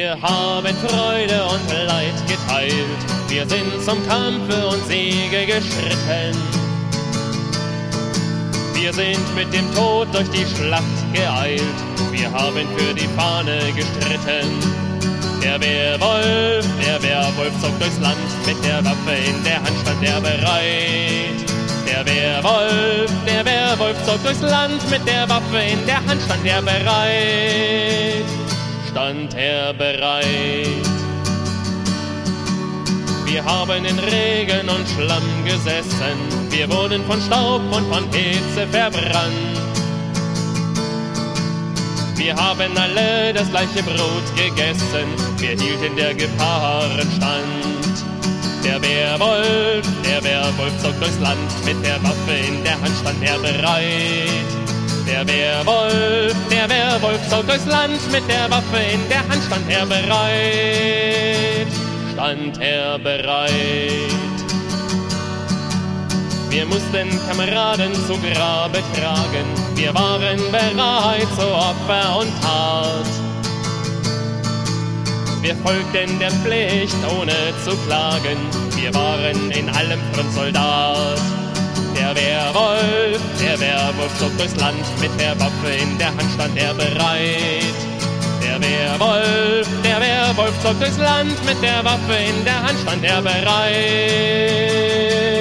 Wir haben Freude und Leid geteilt, wir sind zum Kampfe und Siege geschritten. Wir sind mit dem Tod durch die Schlacht geeilt, wir haben für die Fahne gestritten. Der Werwolf zog durchs Land, mit der Waffe in der Hand stand er bereit. Der Werwolf zog durchs Land, mit der Waffe in der Hand stand er bereit. Stand er bereit. Wir haben in Regen und Schlamm gesessen, wir wurden von Staub und von Hitze verbrannt. Wir haben alle das gleiche Brot gegessen, wir hielten der Gefahren stand. Der Werwolf zog durchs Land, mit der Waffe in der Hand stand er bereit. Der Werwolf zog durchs Land, mit der Waffe in der Hand stand er bereit. Stand er bereit. Wir mussten Kameraden zu Grabe tragen, wir waren bereit zu Opfer und Tat. Wir folgten der Pflicht ohne zu klagen, wir waren in allem Frontsoldat. Der Werwolf zog durchs Land, mit der Waffe in der Hand stand er bereit. Der Werwolf zog durchs Land, mit der Waffe in der Hand stand er bereit.